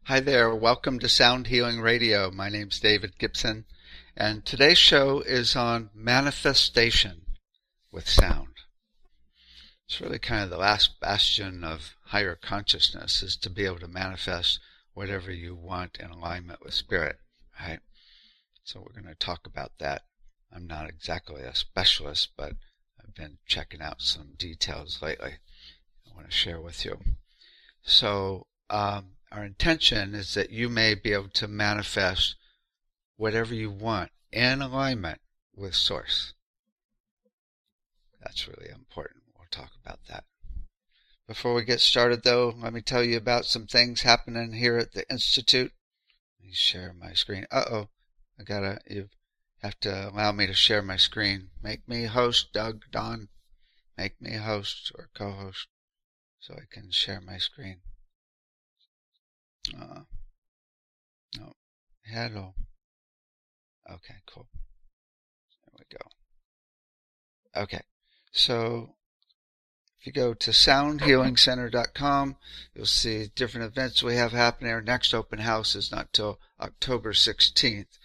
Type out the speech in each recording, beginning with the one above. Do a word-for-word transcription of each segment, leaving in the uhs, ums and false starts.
Hi there, welcome to Sound Healing Radio. My name's David Gibson, and today's show is on manifestation with sound. It's really kind of the last bastion of higher consciousness, is to be able to manifest whatever you want in alignment with spirit, right? So we're going to talk about that. I'm not exactly a specialist, but I've been checking out some details lately I want to share with you. So, um, our intention is that you may be able to manifest whatever you want in alignment with Source. That's really important. We'll talk about that. Before we get started, though, let me tell you about some things happening here at the Institute. Let me share my screen. Uh-oh. I gotta, you have to allow me to share my screen. Make me host, Doug, Don. Make me host or co-host so I can share my screen. Uh, no. Hello. Okay, cool. There we go. Okay. So if you go to sound healing center dot com, you'll see different events we have happening. Our next open house is not till October sixteenth.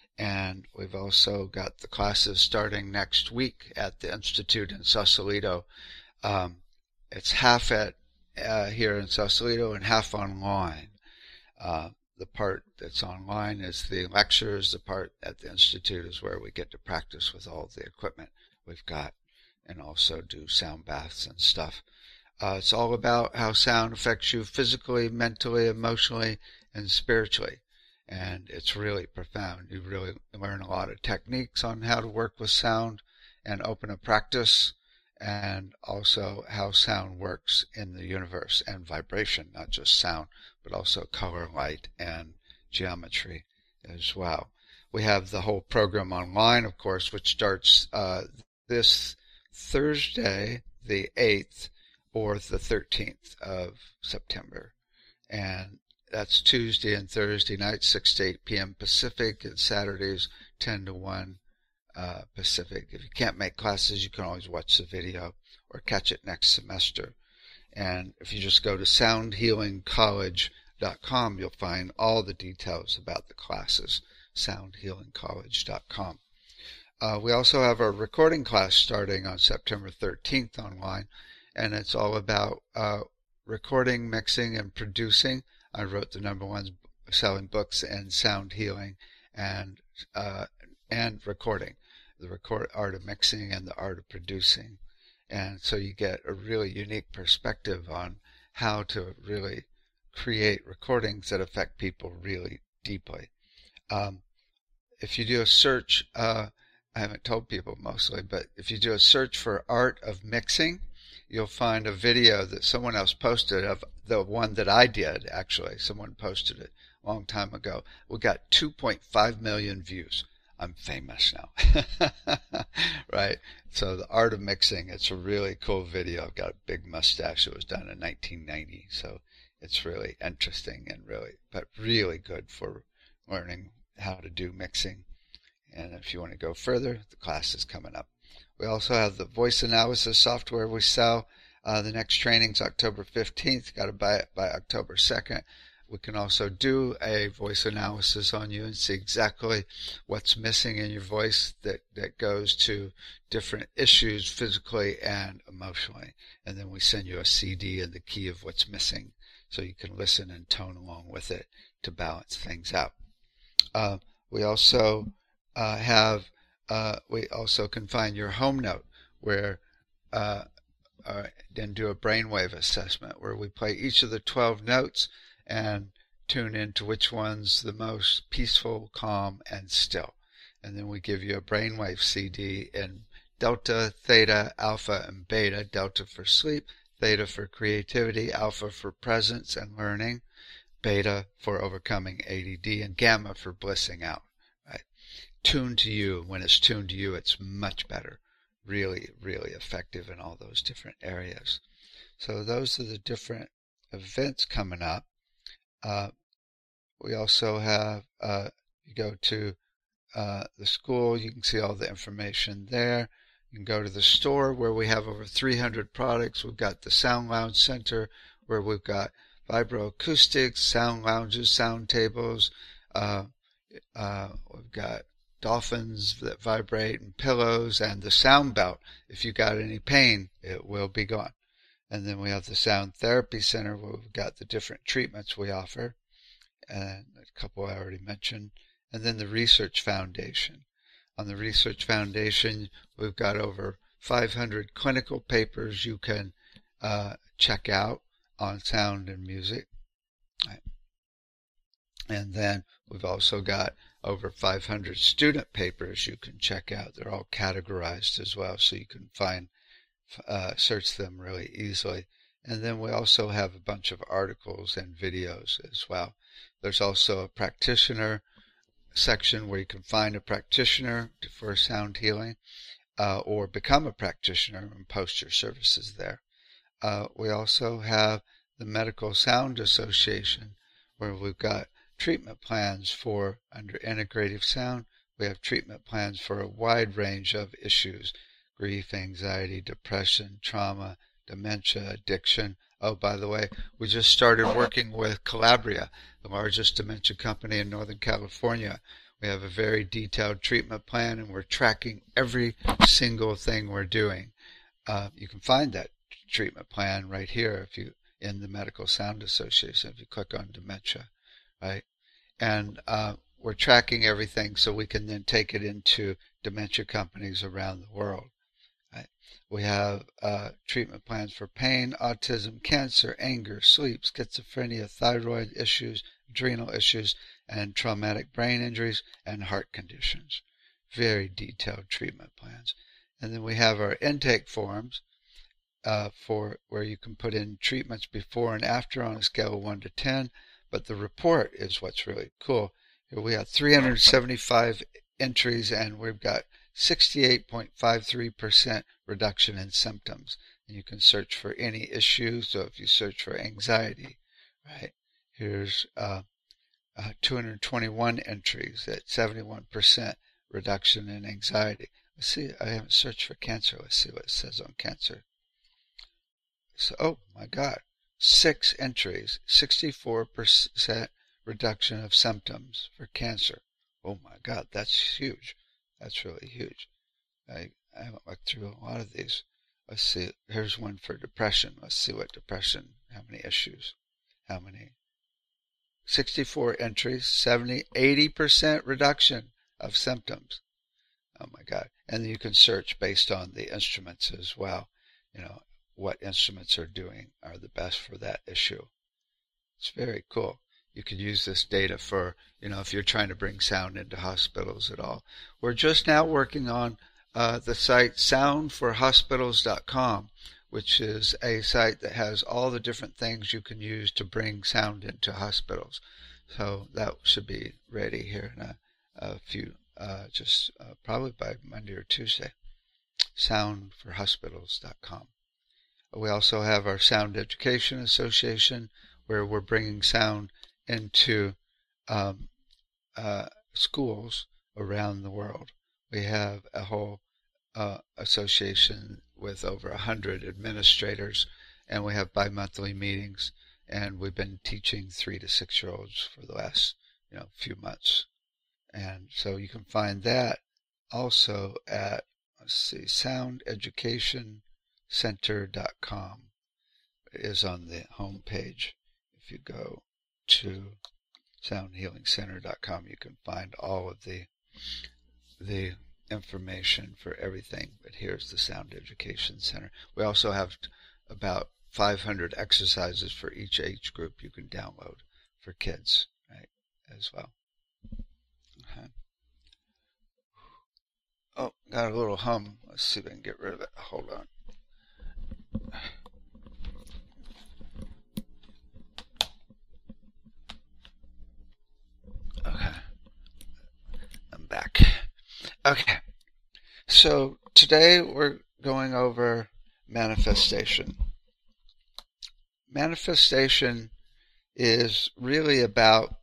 And we've also got the classes starting next week at the Institute in Sausalito. Um, it's half at uh, here in Sausalito and half online. Uh, the part that's online is the lectures. The part at the Institute is where we get to practice with all the equipment we've got and also do sound baths and stuff. Uh, it's all about how sound affects you physically, mentally, emotionally, and spiritually. And it's really profound. You really learn a lot of techniques on how to work with sound and open a practice, and also how sound works in the universe and vibration, not just sound, but also color, light, and geometry as well. We have the whole program online, of course, which starts uh, this Thursday, the eighth, or the thirteenth of September. And that's Tuesday and Thursday nights, six to eight p.m. Pacific, and Saturdays, ten to one uh, Pacific. If you can't make classes, you can always watch the video or catch it next semester. And if you just go to sound healing college dot com, you'll find all the details about the classes, sound healing college dot com. Uh, we also have our recording class starting on September thirteenth online, and it's all about uh, recording, mixing, and producing. I wrote the number one selling books in sound healing and uh, and recording, the record art of mixing and the art of producing. And so you get a really unique perspective on how to really create recordings that affect people really deeply. Um, if you do a search, uh, I haven't told people mostly, but if you do a search for art of mixing, you'll find a video that someone else posted of the one that I did, actually. Someone posted it a long time ago. We got two point five million views. I'm famous now. Right? So the art of mixing, it's a really cool video. I've got a big mustache. It was done in nineteen ninety. So it's really interesting and really, but really good for learning how to do mixing. And if you want to go further, the class is coming up. We also have the voice analysis software we sell. Uh, the next training's October fifteenth. Got to buy it by October second. We can also do a voice analysis on you and see exactly what's missing in your voice that, that goes to different issues physically and emotionally. And then we send you a C D and the key of what's missing so you can listen and tone along with it to balance things out. Uh, we also uh, have Uh, we also can find your home note, where uh, uh, then do a brainwave assessment where we play each of the twelve notes and tune into which one's the most peaceful, calm, and still. And then we give you a brainwave C D in delta, theta, alpha, and beta. Delta for sleep, theta for creativity, alpha for presence and learning, beta for overcoming A D D, and gamma for blissing out. Tuned to you. When it's tuned to you, it's much better. Really, really effective in all those different areas. So those are the different events coming up. Uh, we also have, uh, you go to uh, the school, you can see all the information there. You can go to the store where we have over three hundred products. We've got the Sound Lounge Center where we've got vibroacoustics, sound lounges, sound tables. Uh, uh, we've got dolphins that vibrate and pillows and the sound belt. If you got any pain, it will be gone. And then we have the Sound Therapy Center where we've got the different treatments we offer. And a couple I already mentioned. And then the Research Foundation. On the Research Foundation, we've got over five hundred clinical papers you can uh, check out on sound and music. Right. And then we've also got over five hundred student papers you can check out. They're all categorized as well, so you can find, uh, search them really easily. And then we also have a bunch of articles and videos as well. There's also a practitioner section where you can find a practitioner for sound healing, uh, or become a practitioner and post your services there. Uh, we also have the Medical Sound Association, where we've got treatment plans for under integrative sound. We have treatment plans for a wide range of issues: grief, anxiety, depression, trauma, dementia, addiction. Oh, by the way, we just started working with Calabria, the largest dementia company in Northern California. We have a very detailed treatment plan, and we're tracking every single thing we're doing. Uh, you can find that treatment plan right here if you in the Medical Sound Association if you click on dementia, right? And uh, we're tracking everything so we can then take it into dementia companies around the world. Right? We have uh, treatment plans for pain, autism, cancer, anger, sleep, schizophrenia, thyroid issues, adrenal issues, and traumatic brain injuries and heart conditions. Very detailed treatment plans. And then we have our intake forms uh, for where you can put in treatments before and after on a scale of one to ten. But the report is what's really cool. Here we have three hundred seventy-five entries, and we've got sixty-eight point five three percent reduction in symptoms. And you can search for any issue. So if you search for anxiety, right, here's uh, uh, two hundred twenty-one entries at seventy-one percent reduction in anxiety. Let's see, I haven't searched for cancer. Let's see what it says on cancer. So, oh my God, six entries, sixty-four percent reduction of symptoms for cancer. Oh my God, that's huge. That's really huge. I, I haven't looked through a lot of these. Let's see. Here's one for depression. Let's see what depression, how many issues, how many. sixty-four entries, seventy, eighty percent reduction of symptoms. Oh my God. And you can search based on the instruments as well. You know, what instruments are doing are the best for that issue. It's very cool. You could use this data for, you know, if you're trying to bring sound into hospitals at all. We're just now working on uh, the site sound for hospitals dot com, which is a site that has all the different things you can use to bring sound into hospitals. So that should be ready here in a, a few, uh, just uh, probably by Monday or Tuesday. sound for hospitals dot com. We also have our Sound Education Association, where we're bringing sound into um, uh, schools around the world. We have a whole uh, association with over a hundred administrators, and we have bi-monthly meetings, and we've been teaching three to six year olds for the last you know few months. And so you can find that also at, let's see, sound education center dot com. It is on the home page. If you go to sound healing center dot com, you can find all of the the information for everything. But here's the Sound Education Center. We also have about five hundred exercises for each age group you can download for kids, right, as well. Okay. Oh, got a little hum. Let's see if I can get rid of it. Hold on. Okay. I'm back. Okay. So today we're going over manifestation. Manifestation is really about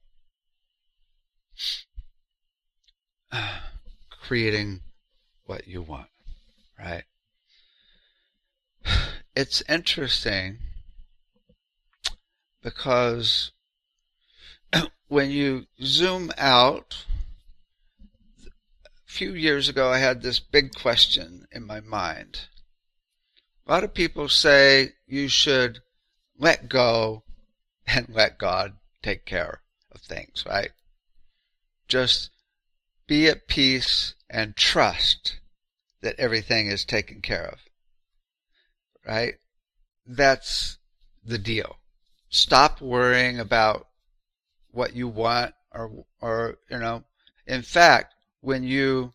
creating what you want, right? It's interesting because when you zoom out, a few years ago I had this big question in my mind. A lot of people say you should let go and let God take care of things, right? Just be at peace and trust that everything is taken care of, right? That's the deal. Stop worrying about what you want, or, or you know, in fact, when you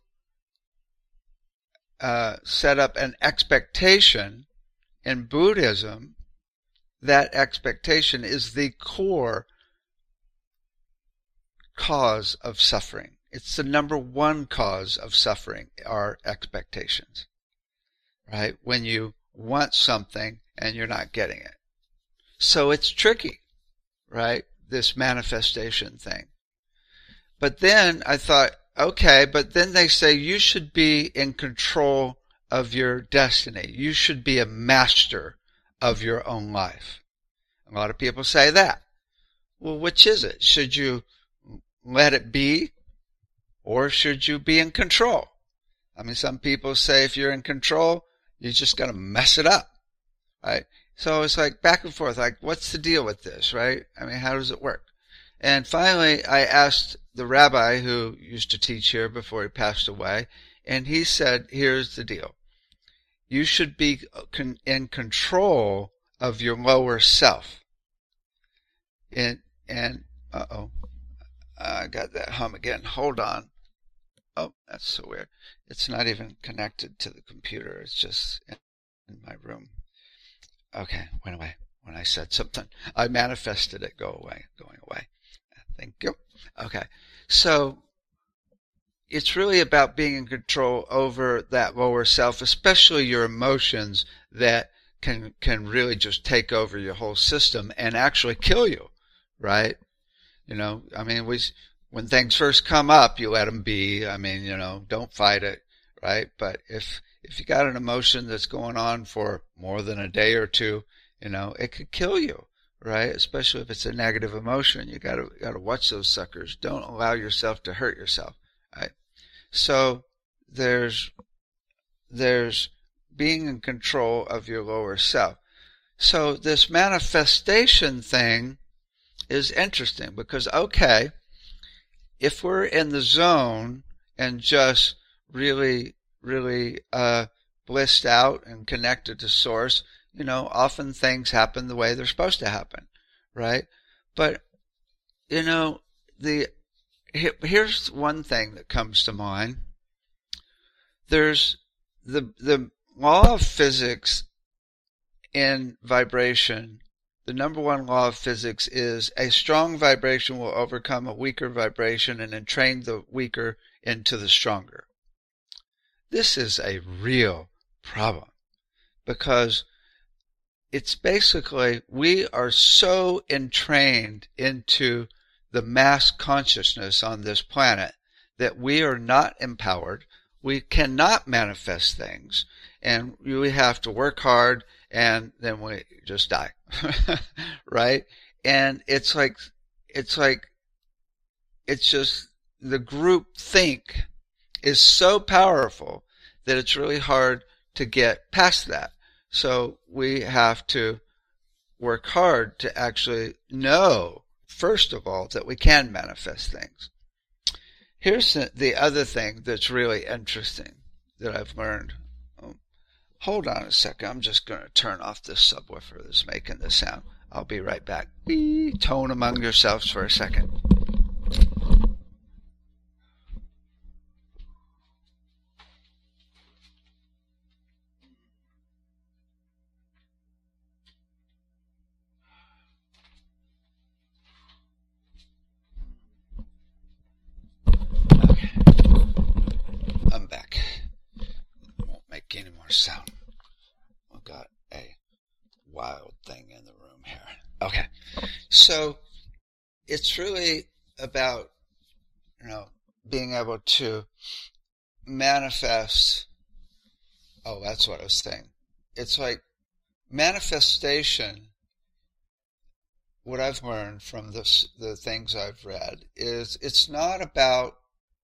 uh, set up an expectation in Buddhism, that expectation is the core cause of suffering. It's the number one cause of suffering, are expectations, right? When you want something and you're not getting it. So it's tricky, right? This manifestation thing. But then I thought, okay, but then they say you should be in control of your destiny. You should be a master of your own life. A lot of people say that. Well, which is it? Should you let it be, or should you be in control? I mean, some people say if you're in control, you're just going to mess it up, right? So it's like back and forth, like, what's the deal with this, right? I mean, how does it work? And finally, I asked the rabbi who used to teach here before he passed away, and he said, here's the deal. You should be in control of your lower self. And, and uh-oh, I got that hum again. Hold on. Oh, that's so weird. It's not even connected to the computer. It's just in my room. Okay, went away when I said something. I manifested it go away, going away. Thank you. Okay, so it's really about being in control over that lower self, especially your emotions that can can really just take over your whole system and actually kill you, right? You know, I mean, we when things first come up, you let them be. I mean, you know, don't fight it, right? But if if you got an emotion that's going on for more than a day or two, you know, it could kill you, right? Especially if it's a negative emotion. You gotta gotta watch those suckers. Don't allow yourself to hurt yourself, right? So there's there's being in control of your lower self. So this manifestation thing is interesting because, okay, if we're in the zone and just really, really uh, blissed out and connected to Source, you know, often things happen the way they're supposed to happen, right? But, you know, the here's one thing that comes to mind. There's the the law of physics in vibration. The number one law of physics is a strong vibration will overcome a weaker vibration and entrain the weaker into the stronger. This is a real problem because it's basically we are so entrained into the mass consciousness on this planet that we are not empowered. We cannot manifest things, and we have to work hard, and then we just die, right? And it's like, it's like, it's just the group think is so powerful that it's really hard to get past that. So we have to work hard to actually know, first of all, that we can manifest things. Here's the other thing that's really interesting that I've learned. Oh, hold on a second. I'm just going to turn off this subwoofer that's making this sound. I'll be right back. Wee, tone among yourselves for a second. I'm back. Won't make any more sound. I've got a wild thing in the room here. Okay. So it's really about, you know, being able to manifest. Oh, that's what I was saying. It's like manifestation. what I've learned from this, the things I've read is it's not about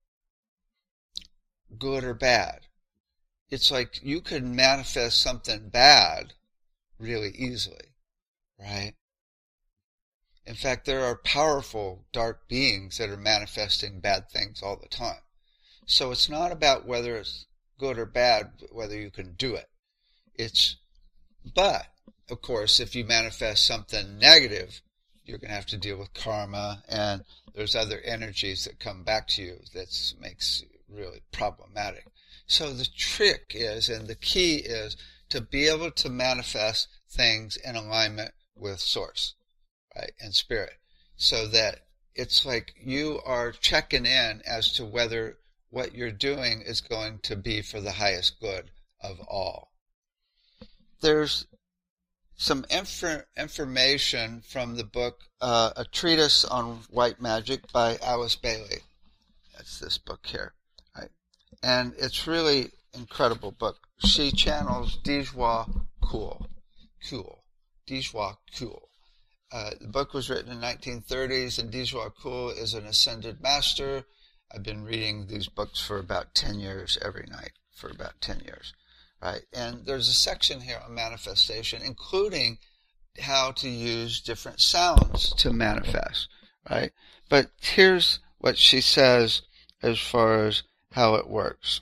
good or bad. It's like you can manifest something bad really easily, right? In fact, there are powerful dark beings that are manifesting bad things all the time. So it's not about whether it's good or bad, whether you can do it. It's, but, of course, if you manifest something negative, you're going to have to deal with karma, and there's other energies that come back to you that makes it really problematic. So the trick is, and the key is, to be able to manifest things in alignment with Source, right, and Spirit, so that it's like you are checking in as to whether what you're doing is going to be for the highest good of all. There's some inf- information from the book, uh, A Treatise on White Magic by Alice Bailey. That's this book here, right? And it's really incredible book. She channels Dijwa Kool. Kool. Dijwa Kool. Uh, the book was written in the nineteen thirties, and Dijwa Kool is an ascended master. I've been reading these books for about ten years every night, for about ten years, right? And there's a section here on manifestation, including how to use different sounds to manifest, right? But here's what she says as far as how it works.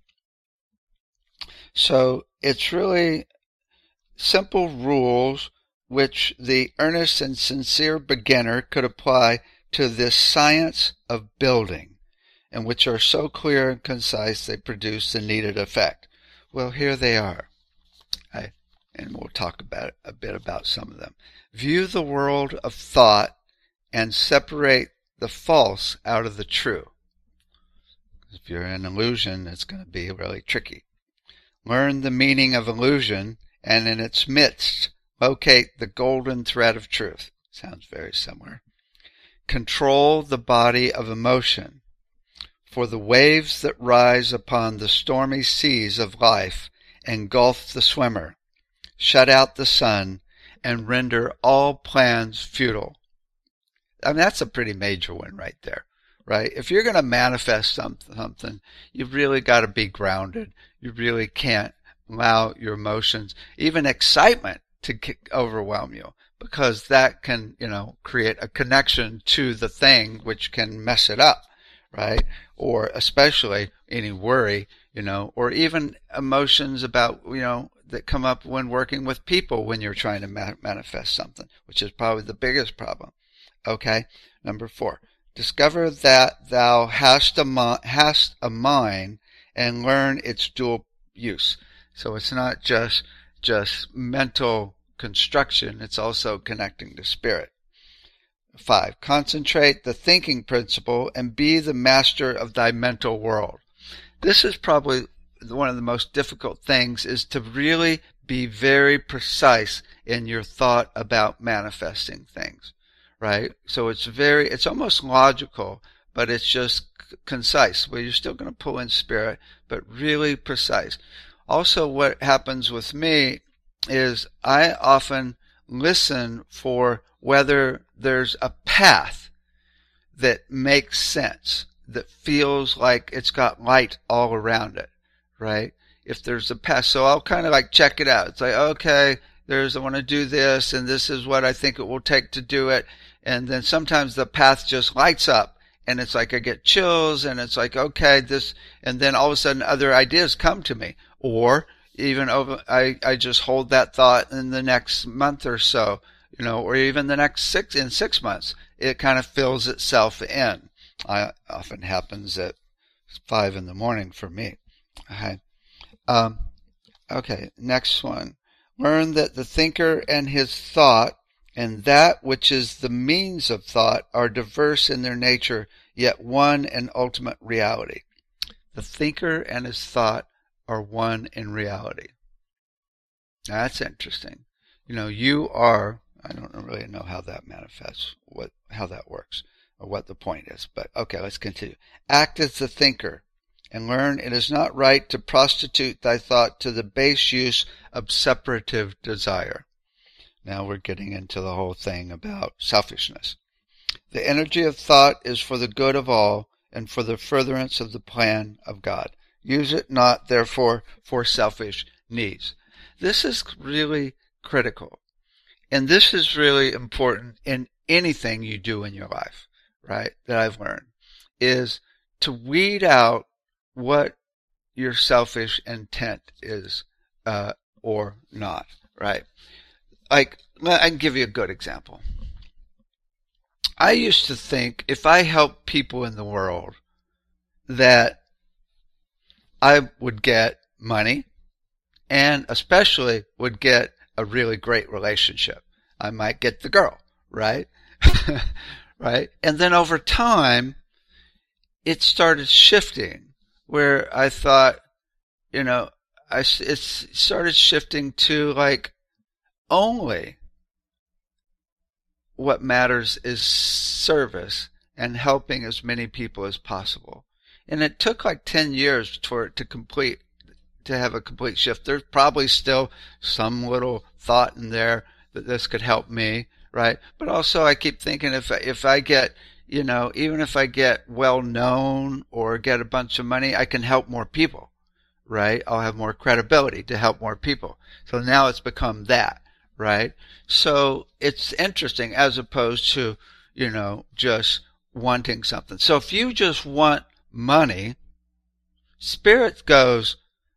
So it's really simple rules which the earnest and sincere beginner could apply to this science of building, and which are so clear and concise they produce the needed effect. Well, here they are, I, and we'll talk about it, a bit about some of them. View the world of thought and separate the false out of the true. If you're in illusion, it's going to be really tricky. Learn the meaning of illusion, and in its midst, locate the golden thread of truth. Sounds very similar. Control the body of emotion. For the waves that rise upon the stormy seas of life engulf the swimmer, shut out the sun, and render all plans futile. I mean, that's a pretty major one right there, right? If you're going to manifest something, you've really got to be grounded. You really can't allow your emotions, even excitement, to overwhelm you, because that can, you know, create a connection to the thing which can mess it up. Right? Or especially any worry, you know, or even emotions about, you know, that come up when working with people when you're trying to ma- manifest something, which is probably the biggest problem. Okay? Number four, discover that thou hast a, mo- hast a mind and learn its dual use. So it's not just, just mental construction, it's also connecting to spirit. Five, concentrate the thinking principle and be the master of thy mental world. This is probably one of the most difficult things, is to really be very precise in your thought about manifesting things, right? So it's very, it's almost logical, but it's just c- concise. Well, you're still going to pull in spirit, but really precise. Also, what happens with me is I often listen for whether there's a path that makes sense, that feels like it's got light all around it, right? If there's a path, so I'll kind of like check it out. It's like, okay, there's, I want to do this, and this is what I think it will take to do it. And then sometimes the path just lights up, and it's like I get chills, and it's like, okay, this, and then all of a sudden other ideas come to me. Or even over, I, I just hold that thought in the next month or so, you know, or even the next six, in six months, it kind of fills itself in. I, often happens at five in the morning for me. Okay. Um, okay, next one. Learn that the thinker and his thought and that which is the means of thought are diverse in their nature, yet one in ultimate reality. The thinker and his thought are one in reality. Now, that's interesting. You know, you are, I don't really know how that manifests, what how that works, or what the point is, but okay, let's continue. Act as the thinker, and learn it is not right to prostitute thy thought to the base use of separative desire. Now we're getting into the whole thing about selfishness. The energy of thought is for the good of all and for the furtherance of the plan of God. Use it not, therefore, for selfish needs. This is really critical. And this is really important in anything you do in your life, right, that I've learned, is to weed out what your selfish intent is uh, or not, right? Like, I can give you a good example. I used to think if I helped people in the world that I would get money and especially would get a really great relationship. I might get the girl, right? Right? And then over time, it started shifting where I thought, you know, I, it started shifting to like only what matters is service and helping as many people as possible. And it took like ten years for it to complete, to have a complete shift. There's probably still some little thought in there that this could help me, right? But also I keep thinking if, if I get, you know, even if I get well known or get a bunch of money, I can help more people, right? I'll have more credibility to help more people. So now it's become that, right? So it's interesting as opposed to, you know, just wanting something. So if you just want money, Spirit goes,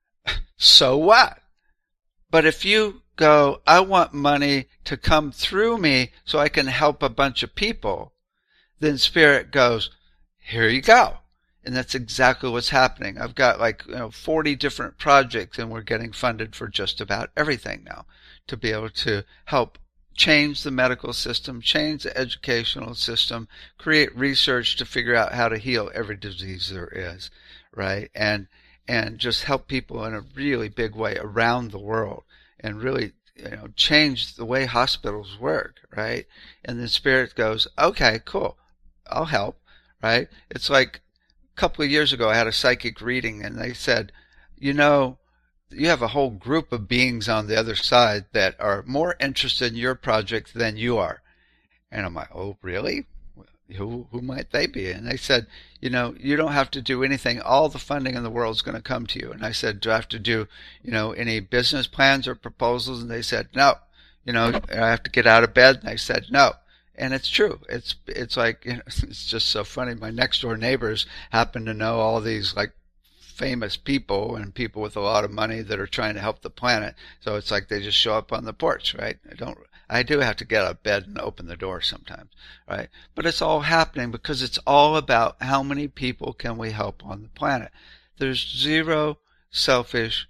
so what? But if you go, I want money to come through me so I can help a bunch of people, then Spirit goes, here you go. And that's exactly what's happening. I've got like, you know, forty different projects and we're getting funded for just about everything now to be able to help change the medical system, change the educational system, create research to figure out how to heal every disease there is, right? And and just help people in a really big way around the world and really, you know, change the way hospitals work, right? And then Spirit goes, okay, cool, I'll help, right? It's like a couple of years ago I had a psychic reading and they said, you know, you have a whole group of beings on the other side that are more interested in your project than you are. And I'm like, oh, really? Who who might they be? And they said, you know, you don't have to do anything. All the funding in the world is going to come to you. And I said, do I have to do, you know, any business plans or proposals? And they said, no. You know, I have to get out of bed. And I said, no. And it's true. It's it's like, you know, it's just so funny. My next door neighbors happen to know all these like famous people and people with a lot of money that are trying to help the planet. So it's like they just show up on the porch, right? I don't. I do have to get out of bed and open the door sometimes, right? But it's all happening because it's all about how many people can we help on the planet. There's zero selfish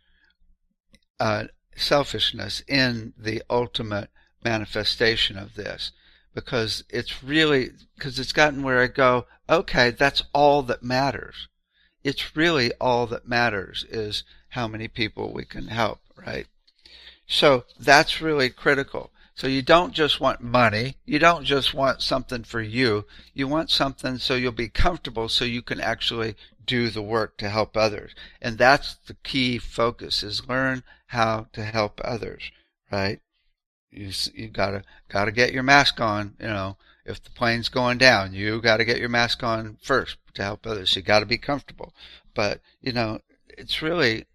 uh, selfishness in the ultimate manifestation of this, because it's really because it's gotten where I go, okay, that's all that matters. It's really all that matters is how many people we can help, right? So that's really critical. So you don't just want money. You don't just want something for you. You want something so you'll be comfortable so you can actually do the work to help others. And that's the key focus, is learn how to help others, right? You you gotta gotta get your mask on. You know, if the plane's going down, you gotta get your mask on first to help others. You gotta be comfortable. But you know, it's really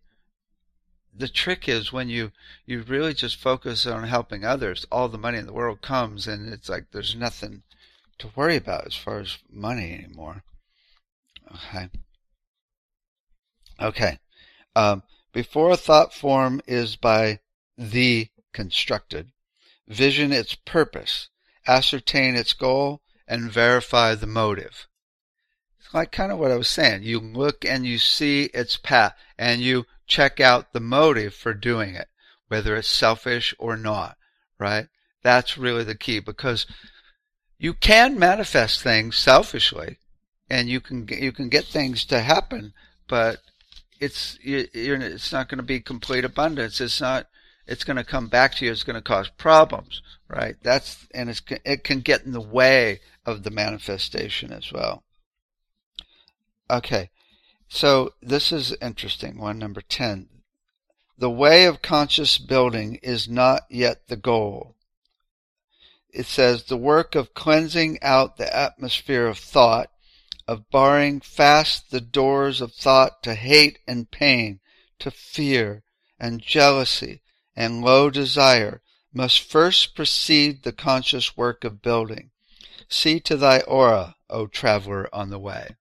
the trick is when you you really just focus on helping others, all the money in the world comes, and it's like there's nothing to worry about as far as money anymore. Okay. Okay. Um, before a thought form is by thee constructed, vision its purpose, ascertain its goal, and verify the motive. It's like kind of what I was saying. You look and you see its path, and you check out the motive for doing it, whether it's selfish or not, right? That's really the key, because you can manifest things selfishly, and you can you can get things to happen, but it's you're, it's not going to be complete abundance. It's not. It's going to come back to you. It's going to cause problems, right? That's and it's it can get in the way of the manifestation as well. Okay. So this is interesting, one, number ten. The way of conscious building is not yet the goal. it says, the work of cleansing out the atmosphere of thought, of barring fast the doors of thought to hate and pain, to fear and jealousy and low desire, must first precede the conscious work of building. See to thy aura, O traveler on the way.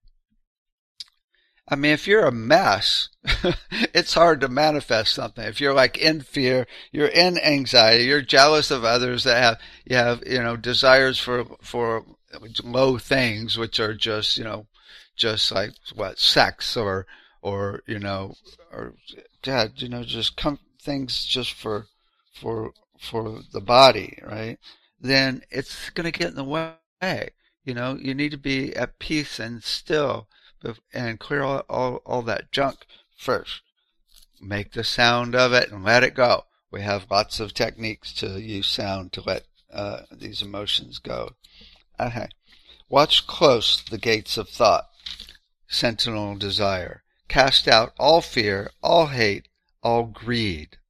I mean, if you're a mess, it's hard to manifest something. If you're like in fear, you're in anxiety, you're jealous of others that have, you have, you know, desires for, for low things, which are just, you know, just like what, sex or, or, you know, or, yeah, you know, just come, things just for, for, for the body, right? Then it's going to get in the way. You know, you need to be at peace and still and clear all, all, all that junk first. Make the sound of it and let it go. We have lots of techniques to use sound to let uh, these emotions go. Okay. Watch close the gates of thought. Sentinel desire. Cast out all fear, all hate, all greed.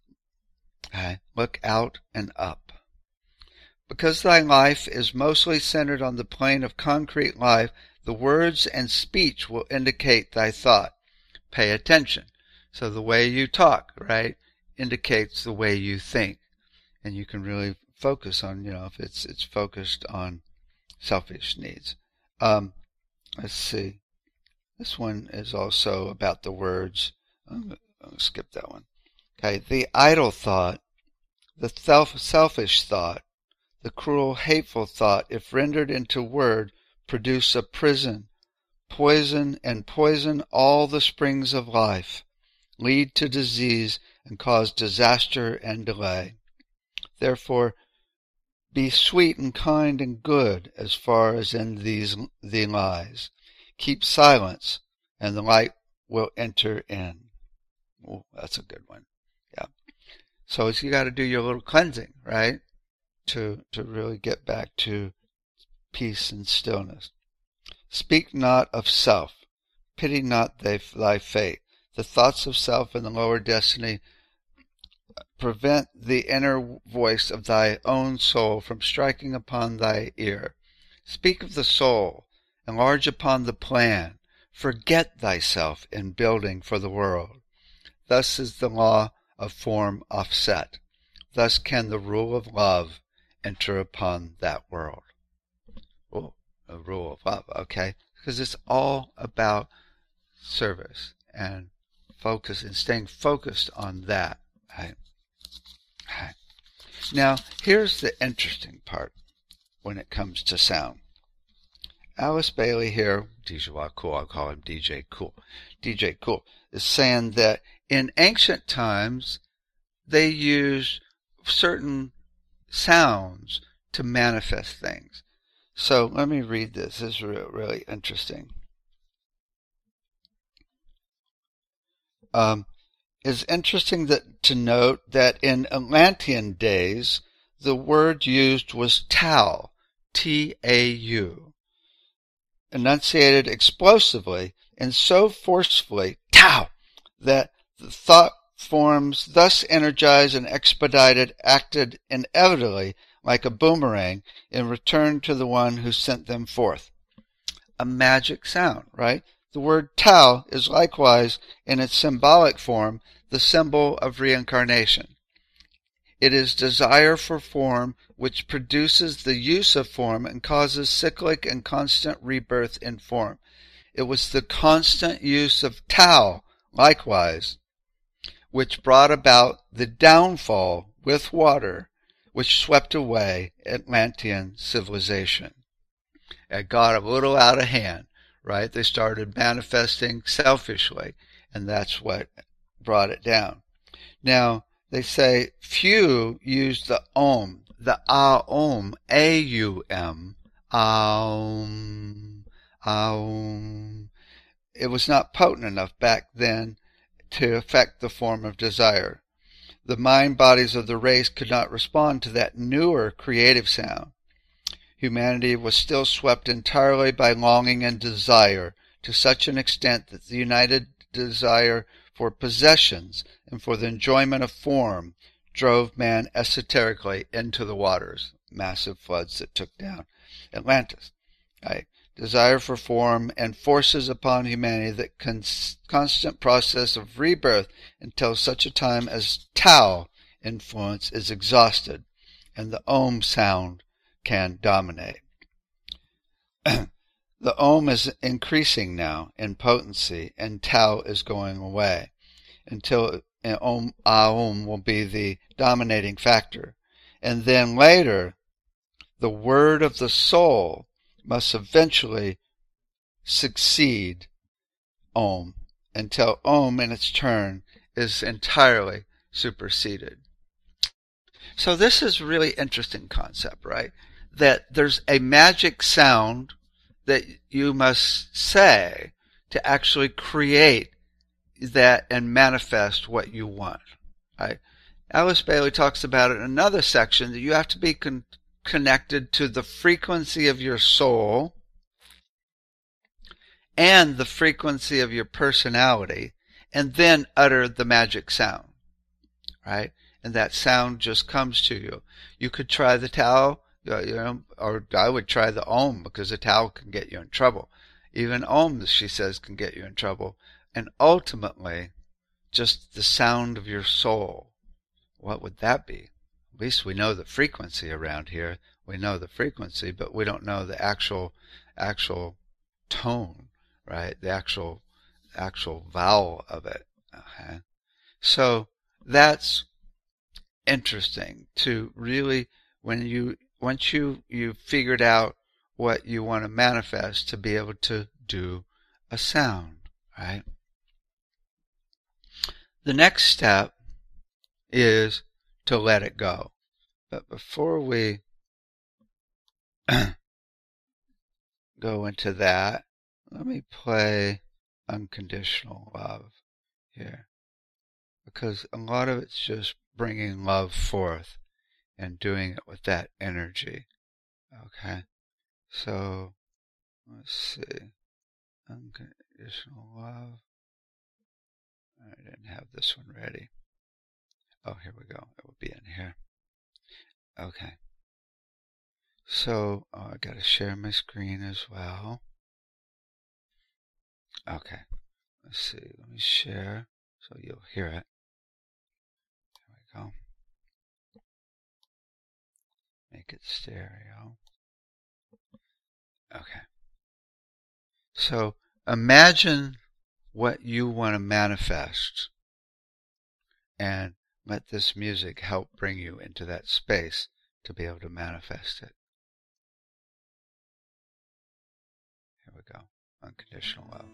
Okay. Look out and up. Because thy life is mostly centered on the plane of concrete life, the words and speech will indicate thy thought. Pay attention. So the way you talk, right, indicates the way you think. And you can really focus on, you know, if it's it's focused on selfish needs. Um, let's see. This one is also about the words. I'm going to skip that one. Okay, the idle thought, the self selfish thought, the cruel, hateful thought, if rendered into word, produce a prison, poison and poison all the springs of life, lead to disease and cause disaster and delay. Therefore, be sweet and kind and good as far as in these thee lies. Keep silence, and the light will enter in. Oh, that's a good one. Yeah. So you got to do your little cleansing, right? To to really get back to peace and stillness. Speak not of self. Pity not thy, thy fate. The thoughts of self and the lower destiny prevent the inner voice of thy own soul from striking upon thy ear. Speak of the soul. Enlarge upon the plan. Forget thyself in building for the world. Thus is the law of form offset. Thus can the rule of love enter upon that world. Oh, a rule of love, okay? Because it's all about service and focus and staying focused on that. Right? Right. Now, here's the interesting part when it comes to sound. Alice Bailey here, D J Cool, I'll call him D J Cool. D J Cool is saying that in ancient times, they used certain sounds to manifest things. So let me read this. This is really, really interesting. Um, it's interesting that, to note that in Atlantean days, the word used was tau, T A U, enunciated explosively and so forcefully, tau, that the thought forms thus energized and expedited acted inevitably like a boomerang in return to the one who sent them forth. A magic sound, right? The word tau is likewise, in its symbolic form, the symbol of reincarnation. It is desire for form which produces the use of form and causes cyclic and constant rebirth in form. It was the constant use of tau, likewise, which brought about the downfall with water, which swept away Atlantean civilization. It got a little out of hand, right? They started manifesting selfishly, and that's what brought it down. Now, they say few use the om, the aum, A U M, aum, aum. It was not potent enough back then to affect the form of desire. The mind bodies of the race could not respond to that newer creative sound. Humanity was still swept entirely by longing and desire, to such an extent that the united desire for possessions and for the enjoyment of form drove man esoterically into the waters. massive floods that took down Atlantis. Right? Desire for form and forces upon humanity that cons- constant process of rebirth until such a time as Tao influence is exhausted and the Om sound can dominate. The Om is increasing now in potency and Tao is going away until Om, Aum will be the dominating factor. And then later, the word of the soul must eventually succeed Om until Om in its turn is entirely superseded. So this is a really interesting concept, right? That there's a magic sound that you must say to actually create that and manifest what you want. Right? Alice Bailey talks about it in another section that you have to be con- connected to the frequency of your soul and the frequency of your personality, and then utter the magic sound. Right? And that sound just comes to you. You could try the Tao, you know, or I would try the Om, because the Tao can get you in trouble. Even Om, she says, can get you in trouble. And ultimately, just the sound of your soul. What would that be? At least we know the frequency around here. We know the frequency, but we don't know the actual, actual tone, right? The actual, actual vowel of it. Okay? So that's interesting to really, when you, once you, you've figured out what you want to manifest, to be able to do a sound, right? The next step is to let it go. But before we go into that, let me play Unconditional Love here. Because a lot of it's just bringing love forth and doing it with that energy. Okay? So, let's see. Unconditional Love. I didn't have this one ready. Oh, here we go. It will be in here. Okay. So, oh, I got to share my screen as well. Okay. Let's see. Let me share so you'll hear it. There we go. Make it stereo. Okay. So, imagine what you want to manifest and let this music help bring you into that space to be able to manifest it. Here we go. Unconditional love.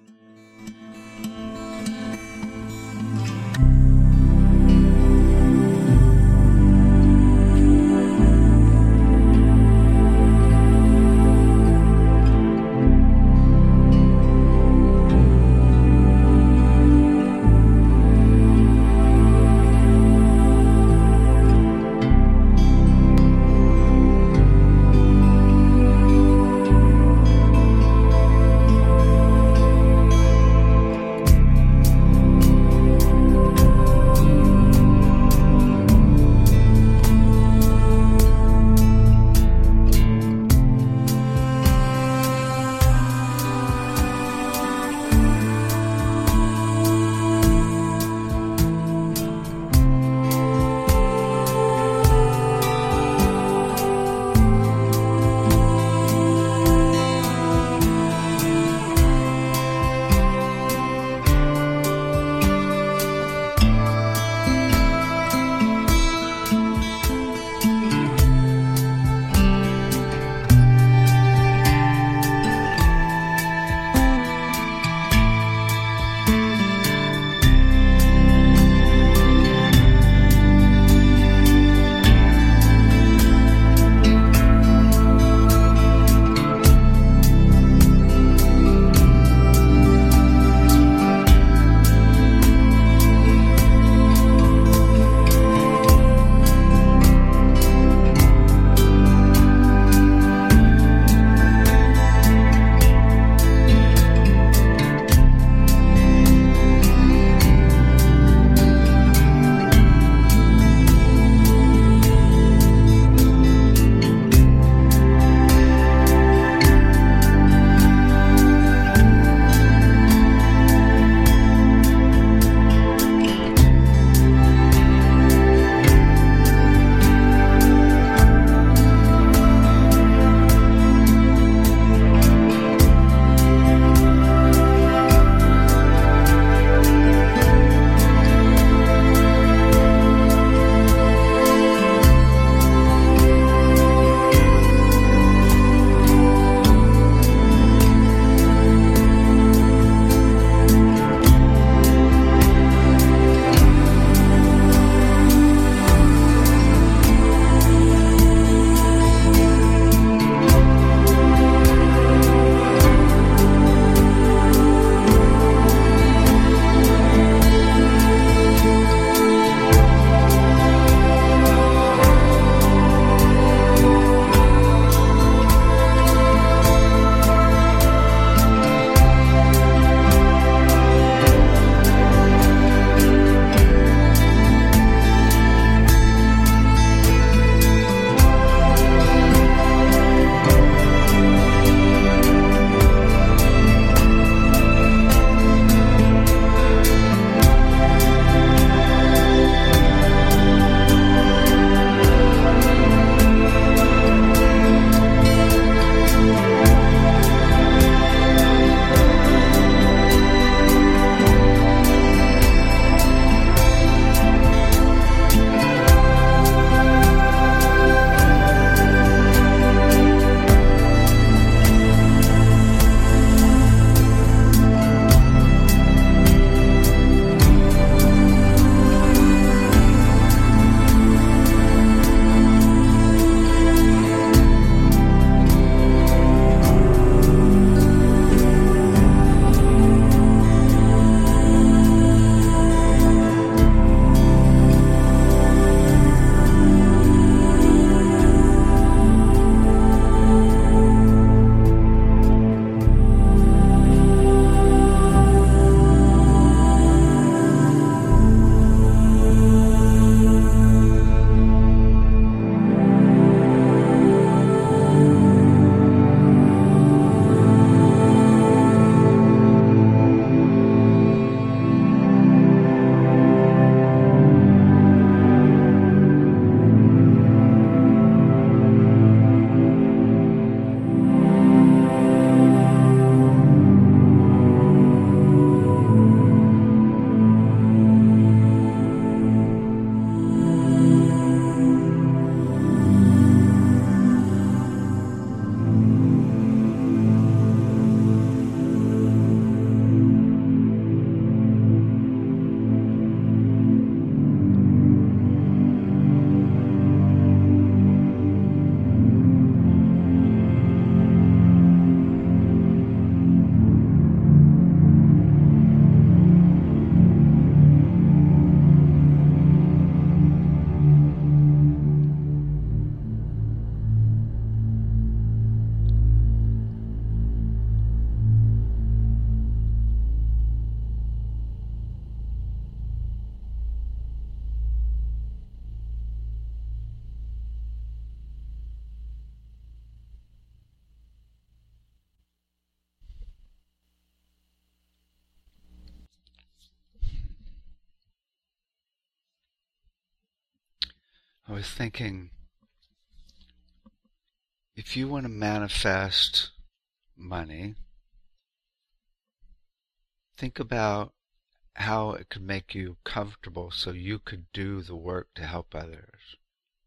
was thinking, if you want to manifest money, think about how it could make you comfortable so you could do the work to help others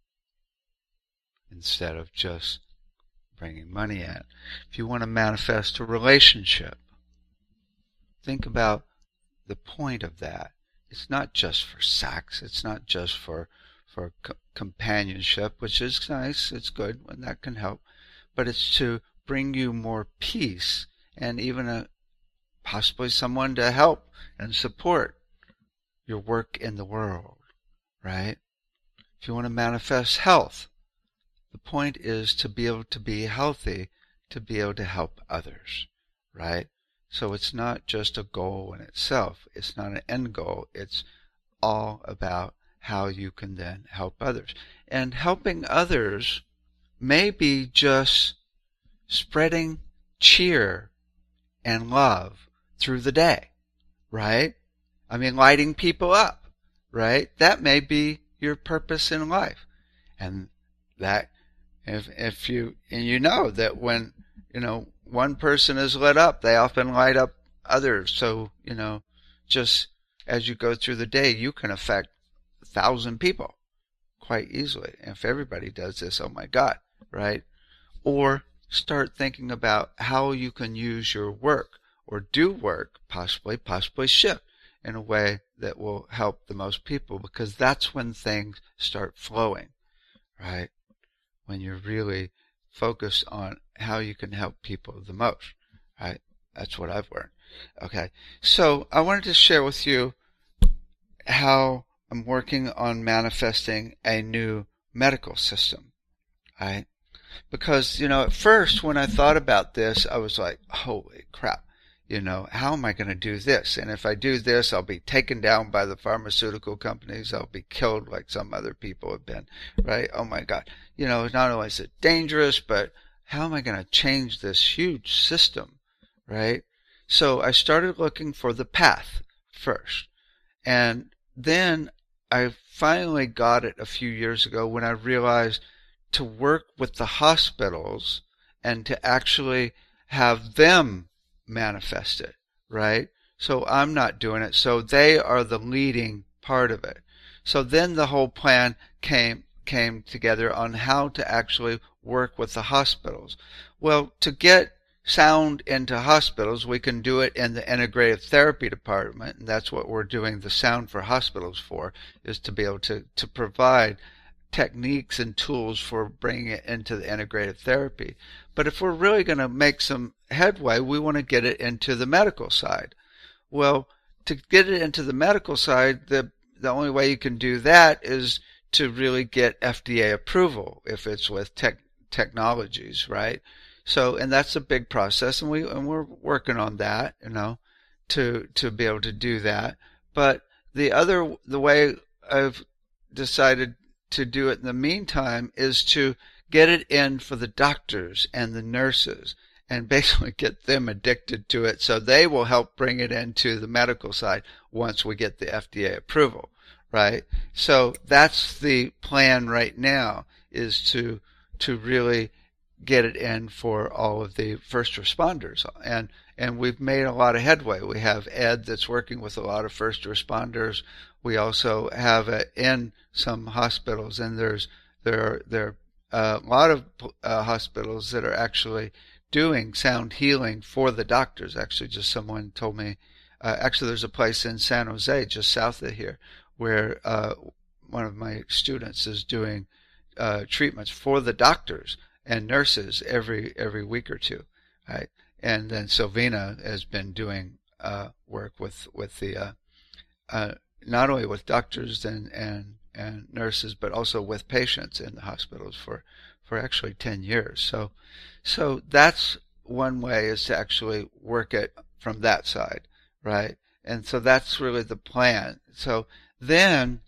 instead of just bringing money in. If you want to manifest a relationship, think about the point of that. It's not just for sex. It's not just for for co- companionship, which is nice. It's good when that can help. But it's to bring you more peace and even a, possibly someone to help and support your work in the world, right? If you want to manifest health, the point is to be able to be healthy, to be able to help others, right? So it's not just a goal in itself. It's not an end goal. It's all about how you can then help others. And helping others may be just spreading cheer and love through the day, right? I mean, lighting people up, right? That may be your purpose in life. And that, if, if you, and you know that when, you know, one person is lit up, they often light up others. So, you know, just as you go through the day, you can affect a thousand people quite easily. And if everybody does this, oh my God, right? Or start thinking about how you can use your work or do work, possibly, possibly shift in a way that will help the most people, because that's when things start flowing, right? When you're really focused on how you can help people the most, right? That's what I've learned. Okay, so I wanted to share with you how I'm working on manifesting a new medical system, right? Because, you know, at first when I thought about this, I was like, holy crap, you know, how am I going to do this? And if I do this, I'll be taken down by the pharmaceutical companies. I'll be killed like some other people have been, right? Oh my God. You know, not only is it dangerous, but how am I going to change this huge system, right? So I started looking for the path first. And then I finally got it a few years ago when I realized to work with the hospitals and to actually have them manifest it, right? So I'm not doing it. So they are the leading part of it. So then the whole plan came came together on how to actually work with the hospitals. Well, to get sound into hospitals, we can do it in the integrative therapy department, and that's what we're doing the Sound for Hospitals for, is to be able to, to provide techniques and tools for bringing it into the integrative therapy. But if we're really going to make some headway, we want to get it into the medical side. Well, to get it into the medical side, the the only way you can do that is to really get F D A approval if it's with tech, technologies, right? So, and that's a big process, and we and we're working on that, you know, to to be able to do that. But the other the way I've decided to do it in the meantime is to get it in for the doctors and the nurses and basically get them addicted to it so they will help bring it into the medical side once we get the F D A approval, right? So that's the plan right now, is to to really get it in for all of the first responders. And and we've made a lot of headway. We have Ed that's working with a lot of first responders. We also have it in some hospitals, and there's there are there are a lot of uh, hospitals that are actually doing sound healing for the doctors. Actually, just someone told me, uh, actually there's a place in San Jose, just south of here, where uh, one of my students is doing uh, treatments for the doctors and nurses every every week or two, right? And then Sylvina has been doing uh, work with with the uh, uh, not only with doctors and, and and nurses, but also with patients in the hospitals for for actually ten years. So so that's one way, is to actually work it from that side, right? And so that's really the plan. So then,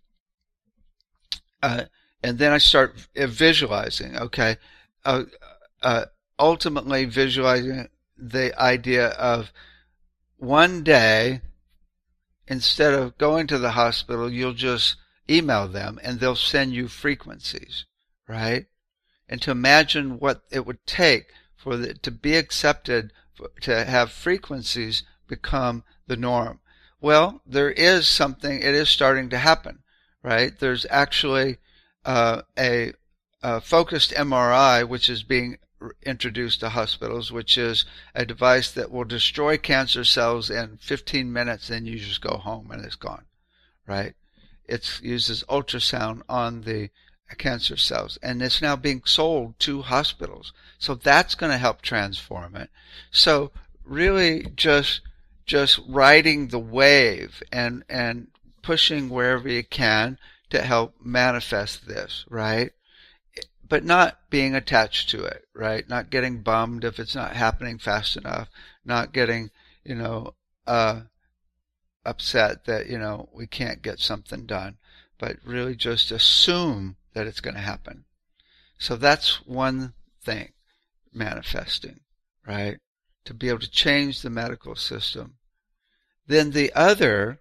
uh, and then I start visualizing. Okay. Uh, uh, ultimately visualizing the idea of one day, instead of going to the hospital, you'll just email them and they'll send you frequencies, right? And to imagine what it would take for it to be accepted, to have frequencies become the norm. Well, there is something, it is starting to happen, right? There's actually uh, a, a focused M R I which is being introduced to hospitals, which is a device that will destroy cancer cells in fifteen minutes, then you just go home and it's gone, right? It uses ultrasound on the cancer cells, and it's now being sold to hospitals. So that's going to help transform it. So really just just riding the wave and and pushing wherever you can to help manifest this, right? But not being attached to it, right? Not getting bummed if it's not happening fast enough, not getting, you know, uh, upset that, you know, we can't get something done, but really just assume that it's going to happen. So that's one thing, manifesting, right? To be able to change the medical system. Then the other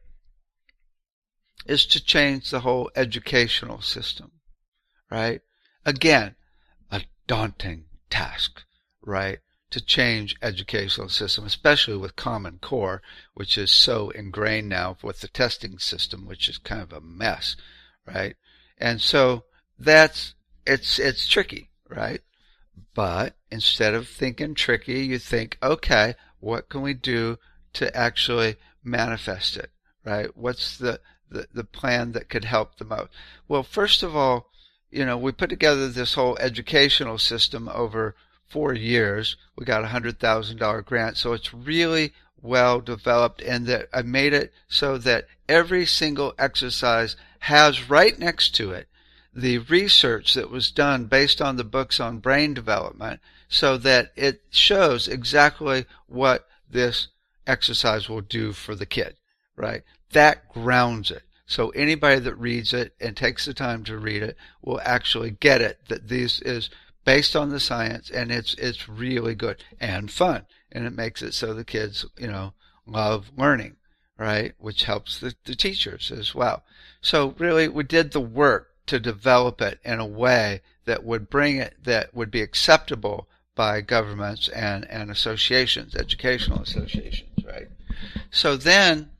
is to change the whole educational system, right? Again, a daunting task, right? To change educational system, especially with Common Core, which is so ingrained now with the testing system, which is kind of a mess, right? And so that's, it's, it's tricky, right? But instead of thinking tricky, you think, okay, what can we do to actually manifest it, right? What's the, the, the plan that could help the most? Well, first of all, you know, we put together this whole educational system over four years. We got a one hundred thousand dollars grant, so it's really well developed, and that I made it so that every single exercise has right next to it the research that was done based on the books on brain development, so that it shows exactly what this exercise will do for the kid, right? That grounds it. So anybody that reads it and takes the time to read it will actually get it, that this is based on the science, and it's it's really good and fun, and it makes it so the kids, you know, love learning, right? Which helps the, the teachers as well. So really, we did the work to develop it in a way that would bring it, that would be acceptable by governments and, and associations, educational associations, right? So then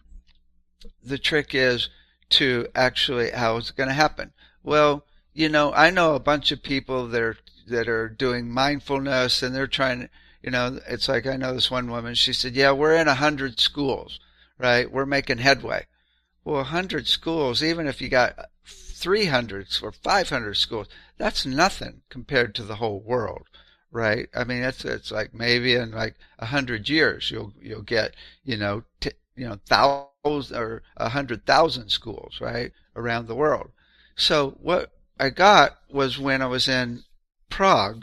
the trick is to actually, how is it going to happen? Well, you know, I know a bunch of people that are, that are doing mindfulness, and they're trying, you know, it's like, I know this one woman, she said, yeah, we're in a hundred schools, right? We're making headway. Well, a hundred schools, even if you got three hundred or five hundred schools, that's nothing compared to the whole world, right? I mean, it's it's like maybe in like a hundred years you'll you'll get, you know, t- you know, thousands or a hundred thousand schools, right, around the world. So what I got was, when I was in Prague,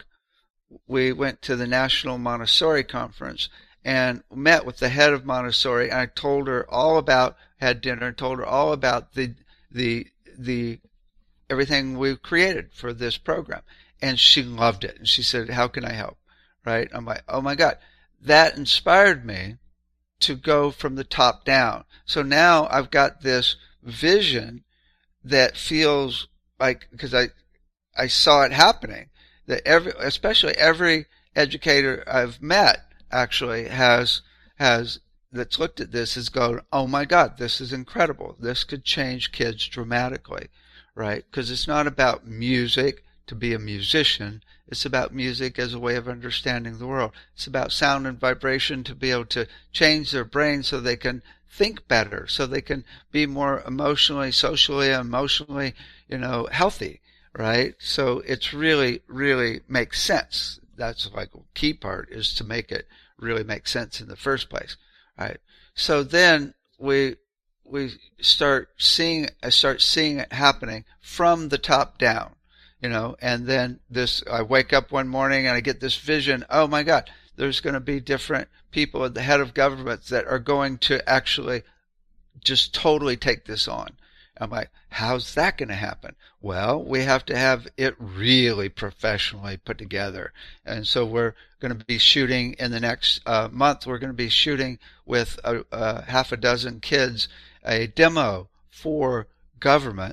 we went to the National Montessori Conference and met with the head of Montessori, and I told her all about, had dinner and told her all about the the the everything we've created for this program. And she loved it. And she said, how can I help? Right? I'm like, oh my God. That inspired me to go from the top down. So now I've got this vision that feels like, because I I saw it happening, that every, especially every educator I've met actually has has that's looked at this has gone, oh my God, this is incredible. This could change kids dramatically, right? Because it's not about music to be a musician. It's about music as a way of understanding the world. It's about sound and vibration to be able to change their brain so they can think better, so they can be more emotionally, socially, emotionally, you know, healthy, right? So it's really, really makes sense. That's like a key part, is to make it really make sense in the first place. Right. So then we we start seeing I start seeing it happening from the top down, you know, and then this I wake up one morning and I get this vision, oh my God, there's going to be different people at the head of governments that are going to actually just totally take this on. I'm like, how's that going to happen? Well, we have to have it really professionally put together. And so we're going to be shooting in the next uh, month, we're going to be shooting with a, a half a dozen kids a demo for governments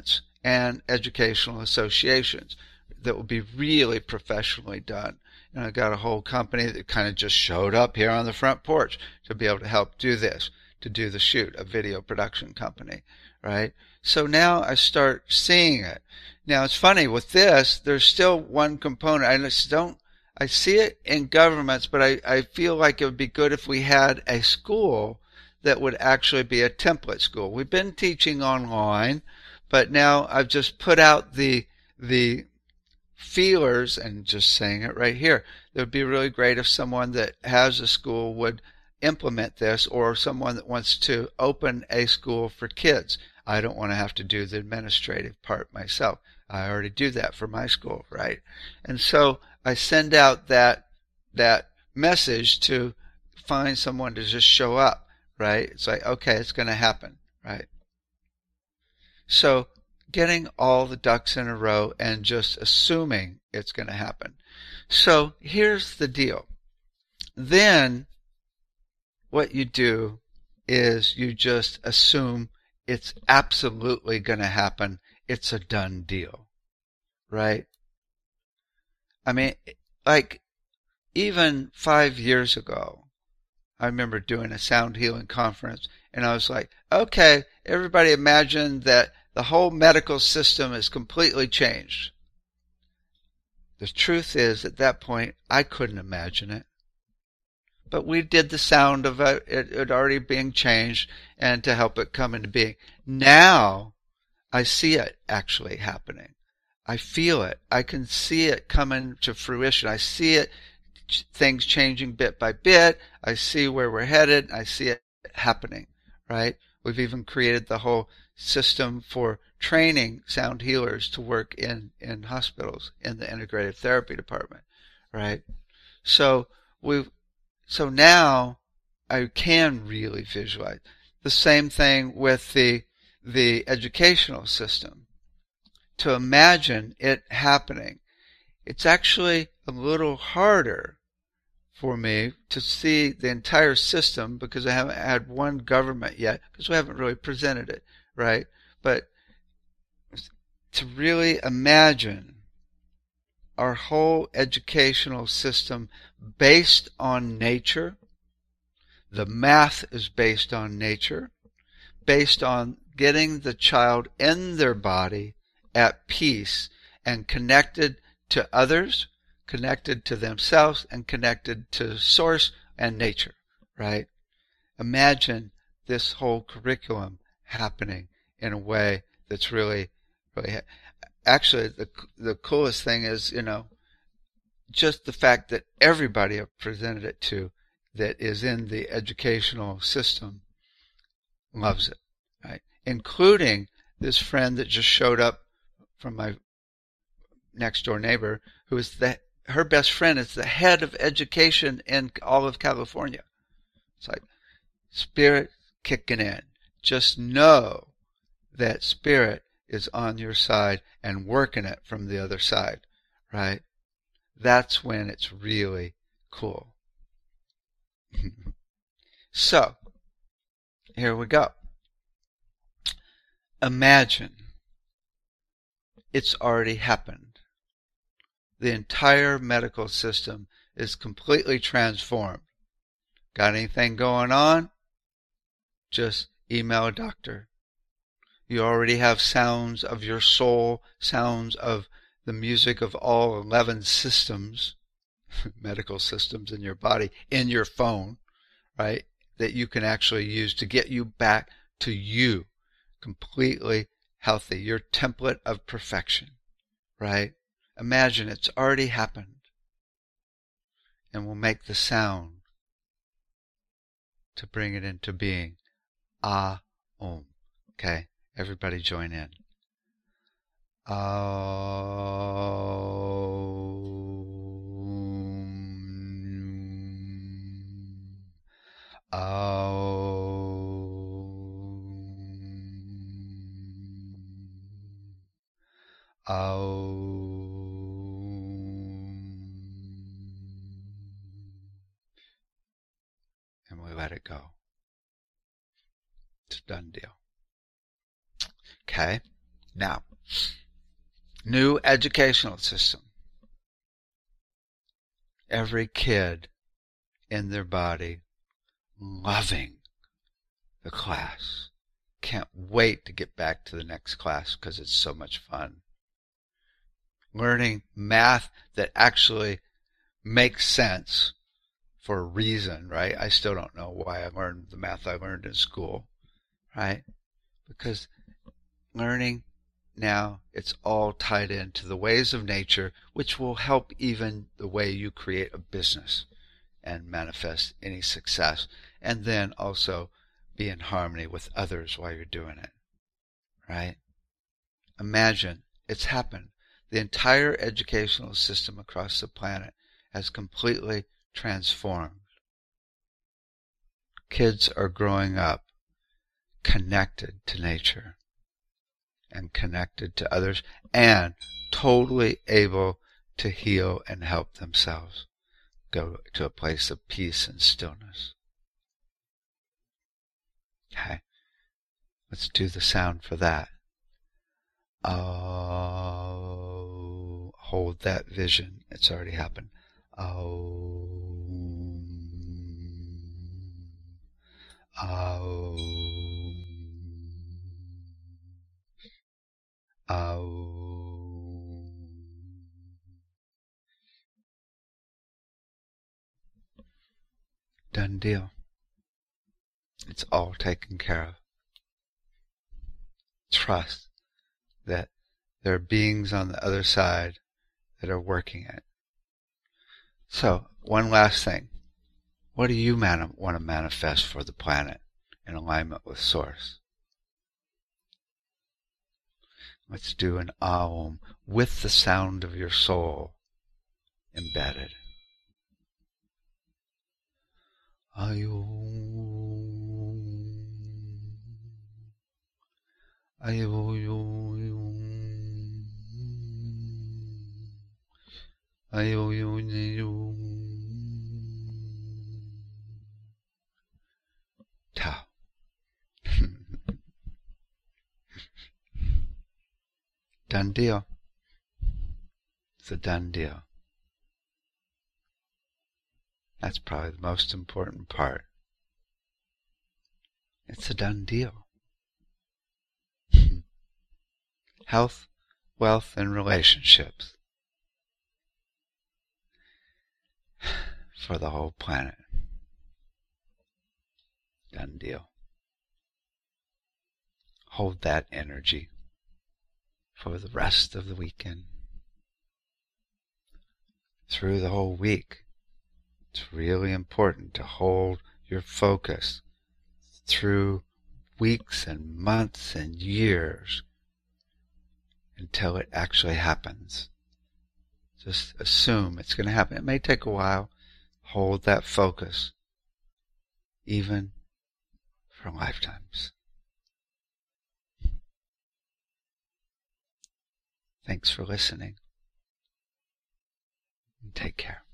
and educational associations that will be really professionally done. And I got a whole company that kind of just showed up here on the front porch to be able to help do this, to do the shoot, a video production company, right? So now I start seeing it. Now it's funny with this, there's still one component. I just don't, I see it in governments, but I, I feel like it would be good if we had a school that would actually be a template school. We've been teaching online, but now I've just put out the, the feelers and just saying it right here. It would be really great if someone that has a school would implement this, or someone that wants to open a school for kids. I don't want to have to do the administrative part myself. I already do that for my school, right? And so I send out that that message to find someone to just show up, right? It's like, okay, it's going to happen, right? So getting all the ducks in a row and just assuming it's going to happen. So here's the deal. Then what you do is you just assume it's absolutely going to happen. It's a done deal, right? I mean, like even five years ago, I remember doing a sound healing conference, and I was like, okay, everybody imagine that the whole medical system is completely changed. The truth is, at that point, I couldn't imagine it. But we did the sound of it, it already being changed and to help it come into being. Now, I see it actually happening. I feel it. I can see it coming to fruition. I see it, things changing bit by bit. I see where we're headed. I see it happening, right? We've even created the whole system for training sound healers to work in, in hospitals in the integrative therapy department, right? So we've So now I can really visualize. The same thing with the, the educational system. To imagine it happening, it's actually a little harder for me to see the entire system because I haven't had one government yet, because we haven't really presented it, right? But to really imagine our whole educational system based on nature. The math is based on nature, based on getting the child in their body at peace and connected to others, connected to themselves, and connected to source and nature, right? Imagine this whole curriculum happening in a way that's really, really, actually the the coolest thing is, you know, just the fact that everybody I've presented it to that is in the educational system loves it, right? Including this friend that just showed up from my next door neighbor, who is the her best friend is the head of education in all of California. It's like spirit kicking in. Just know that spirit is on your side and working it from the other side, right? That's when it's really cool. So, here we go. Imagine it's already happened. The entire medical system is completely transformed. Got anything going on? Just email a doctor. You already have sounds of your soul, sounds of the music of all eleven systems, medical systems in your body, in your phone, right? That you can actually use to get you back to you, completely healthy, your template of perfection, right? Imagine it's already happened. And we'll make the sound to bring it into being. Ah, Om. Okay, everybody join in. Aum. Aum. Aum. And we let it go. It's a done deal. Okay, now New educational system. Every kid in their body loving the class. Can't wait to get back to the next class because it's so much fun. Learning math that actually makes sense for a reason, right? I still don't know why I learned the math I learned in school, right? Because learning now, it's all tied into the ways of nature, which will help even the way you create a business and manifest any success, and then also be in harmony with others while you're doing it, right? Imagine it's happened. The entire educational system across the planet has completely transformed. Kids are growing up connected to nature and connected to others and totally able to heal and help themselves go to a place of peace and stillness. Okay, let's do the sound for that. Oh, hold that vision. It's already happened. Oh, oh, oh. Done deal. It's all taken care of. Trust that there are beings on the other side that are working it. So, one last thing. What do you man- want to manifest for the planet in alignment with Source? Let's do an Aum with the sound of your soul embedded. Ayum. Ayum. Ayum. Tao. Done deal. It's a done deal. That's probably the most important part. It's a done deal. Health, wealth, and relationships for the whole planet. Done deal. Hold that energy for the rest of the weekend. Through the whole week, it's really important to hold your focus through weeks and months and years until it actually happens. Just assume it's going to happen. It may take a while. Hold that focus, even for lifetimes. Thanks for listening. Take care.